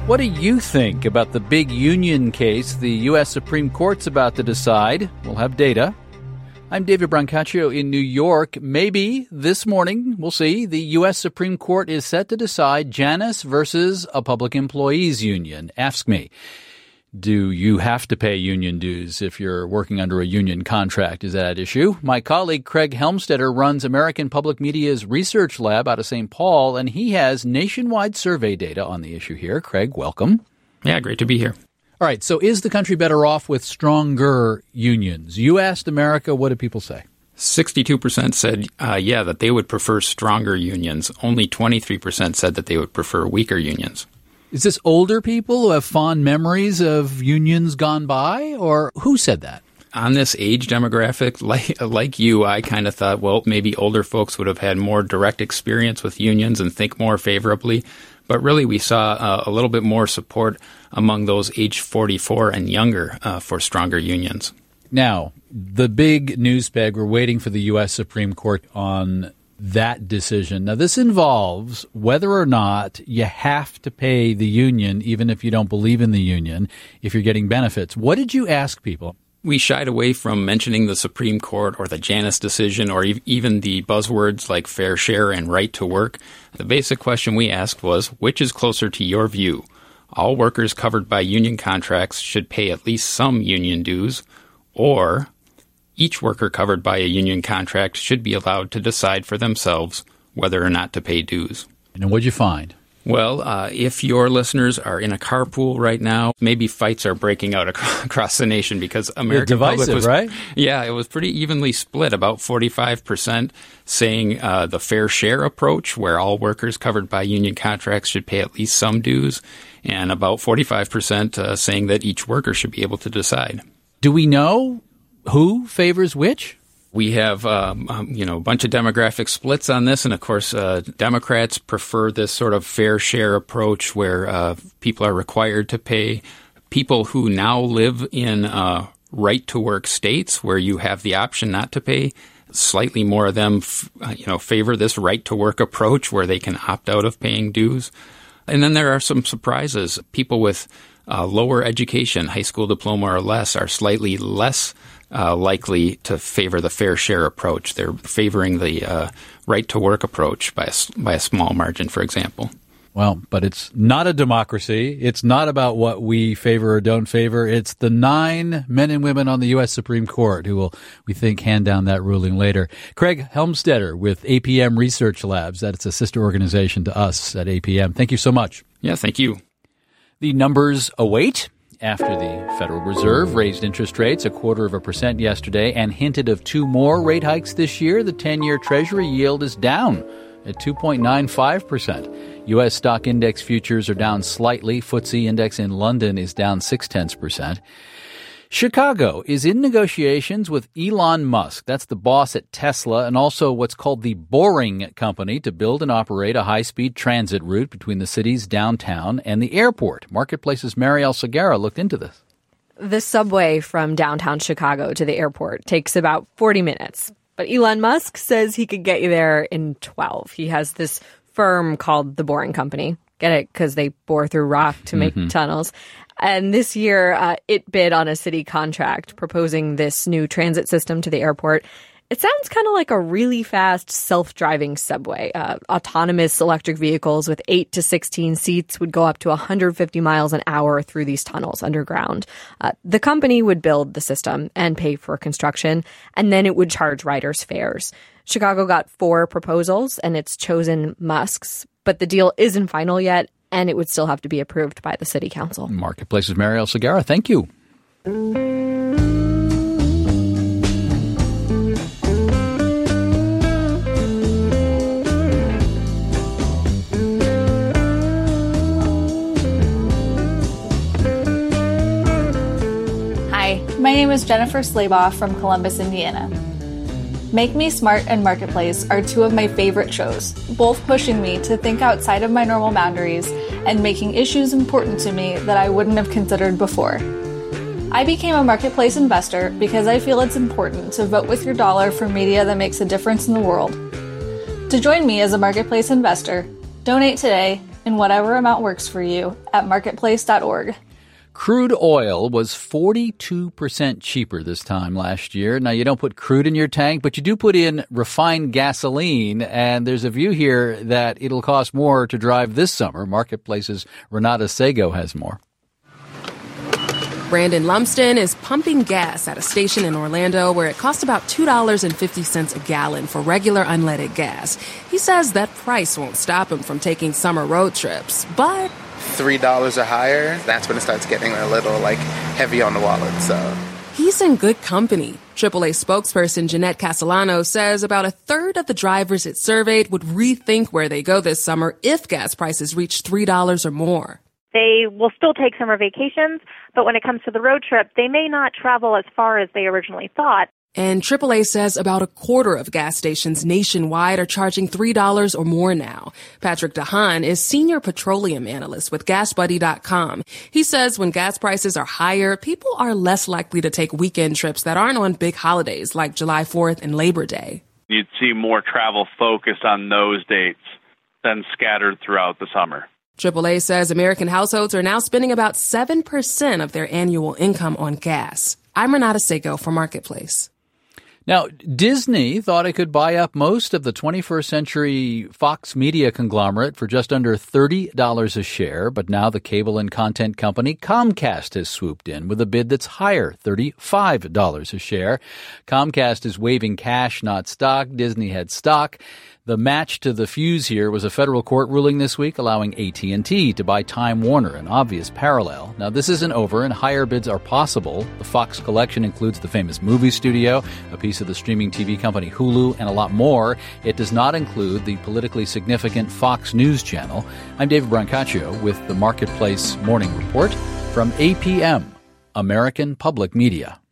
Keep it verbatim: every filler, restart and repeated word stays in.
What do you think about the big union case the U S Supreme Court's about to decide? We'll have data. I'm David Brancaccio in New York. Maybe this morning, we'll see, the U S Supreme Court is set to decide Janus versus a public employees union. Ask me, do you have to pay union dues if you're working under a union contract? Is that at issue? My colleague Craig Helmstetter runs American Public Media's research lab out of Saint Paul, and he has nationwide survey data on the issue here. Craig, welcome. Yeah, great to be here. All right, so is the country better off with stronger unions? You asked America, what did people say? sixty-two percent said, uh, yeah, that they would prefer stronger unions. Only twenty-three percent said that they would prefer weaker unions. Is this older people who have fond memories of unions gone by, or who said that? On this age demographic, like, like you, I kind of thought, well, maybe older folks would have had more direct experience with unions and think more favorably. But really, we saw uh, a little bit more support among those age forty-four and younger uh, for stronger unions. Now, the big news peg, we're waiting for the U S Supreme Court on that decision. Now, this involves whether or not you have to pay the union, even if you don't believe in the union, if you're getting benefits. What did you ask people? We shied away from mentioning the Supreme Court or the Janus decision or e- even the buzzwords like fair share and right to work. The basic question we asked was, which is closer to your view? All workers covered by union contracts should pay at least some union dues, or each worker covered by a union contract should be allowed to decide for themselves whether or not to pay dues. And what'd you find? Well, uh, if your listeners are in a carpool right now, maybe fights are breaking out ac- across the nation because American divisive, public was, right? Yeah, it was pretty evenly split. About forty-five percent saying uh, the fair share approach, where all workers covered by union contracts should pay at least some dues, and about forty-five percent uh, saying that each worker should be able to decide. Do we know who favors which? We have, um, um, you know, a bunch of demographic splits on this. And, of course, uh, Democrats prefer this sort of fair share approach where uh, people are required to pay. People who now live in uh, right-to-work states where you have the option not to pay, slightly more of them, f- uh, you know, favor this right-to-work approach where they can opt out of paying dues. And then there are some surprises. People with uh, lower education, high school diploma or less, are slightly less Uh, likely to favor the fair share approach. They're favoring the uh, right-to-work approach by a, by a small margin, for example. Well, but it's not a democracy. It's not about what we favor or don't favor. It's the nine men and women on the U S Supreme Court who will, we think, hand down that ruling later. Craig Helmstetter with A P M Research Labs. That's a sister organization to us at A P M. Thank you so much. Yeah, thank you. The numbers await. After the Federal Reserve raised interest rates a quarter of a percent yesterday and hinted of two more rate hikes this year, the ten-year Treasury yield is down at two point nine five percent. U S stock index futures are down slightly. F T S E index in London is down six tenths percent. Chicago is in negotiations with Elon Musk, that's the boss at Tesla, and also what's called the Boring Company, to build and operate a high-speed transit route between the city's downtown and the airport. Marketplace's Marielle Segarra looked into this. The subway from downtown Chicago to the airport takes about forty minutes, but Elon Musk says he could get you there in twelve. He has this firm called the Boring Company. Get it? Because they bore through rock to make mm-hmm. tunnels. And this year, uh, it bid on a city contract proposing this new transit system to the airport. It sounds kind of like a really fast self-driving subway. Uh, autonomous electric vehicles with eight to sixteen seats would go up to one hundred fifty miles an hour through these tunnels underground. Uh, the company would build the system and pay for construction, and then it would charge riders fares. Chicago got four proposals, and it's chosen Musk's, but the deal isn't final yet, and it would still have to be approved by the city council. Marketplace's Marielle Segarra, thank you. Hi, my name is Jennifer Slabaugh from Columbus, Indiana. Make Me Smart and Marketplace are two of my favorite shows, both pushing me to think outside of my normal boundaries and making issues important to me that I wouldn't have considered before. I became a Marketplace investor because I feel it's important to vote with your dollar for media that makes a difference in the world. To join me as a Marketplace investor, donate today in whatever amount works for you at marketplace dot org. Crude oil was forty-two percent cheaper this time last year. Now, you don't put crude in your tank, but you do put in refined gasoline, and there's a view here that it'll cost more to drive this summer. Marketplace's Renata Sego has more. Brandon Lumsden is pumping gas at a station in Orlando where it costs about two dollars and fifty cents a gallon for regular unleaded gas. He says that price won't stop him from taking summer road trips, but three dollars or higher, that's when it starts getting a little, like, heavy on the wallet, so. He's in good company. triple A spokesperson Jeanette Castellano says about a third of the drivers it surveyed would rethink where they go this summer if gas prices reach three dollars or more. They will still take summer vacations, but when it comes to the road trip, they may not travel as far as they originally thought. And triple A says about a quarter of gas stations nationwide are charging three dollars or more now. Patrick DeHaan is senior petroleum analyst with gas buddy dot com. He says when gas prices are higher, people are less likely to take weekend trips that aren't on big holidays like July fourth and Labor Day. You'd see more travel focused on those dates than scattered throughout the summer. triple A says American households are now spending about seven percent of their annual income on gas. I'm Renata Sego for Marketplace. Now, Disney thought it could buy up most of the twenty-first century Fox Media conglomerate for just under thirty dollars a share, but now the cable and content company Comcast has swooped in with a bid that's higher, thirty-five dollars a share. Comcast is waiving cash, not stock. Disney had stock. The match to the fuse here was a federal court ruling this week allowing A T and T to buy Time Warner, an obvious parallel. Now, this isn't over, and higher bids are possible. The Fox collection includes the famous movie studio, a piece of the streaming T V company Hulu, and a lot more. It does not include the politically significant Fox News Channel. I'm David Brancaccio with the Marketplace Morning Report from A P M, American Public Media.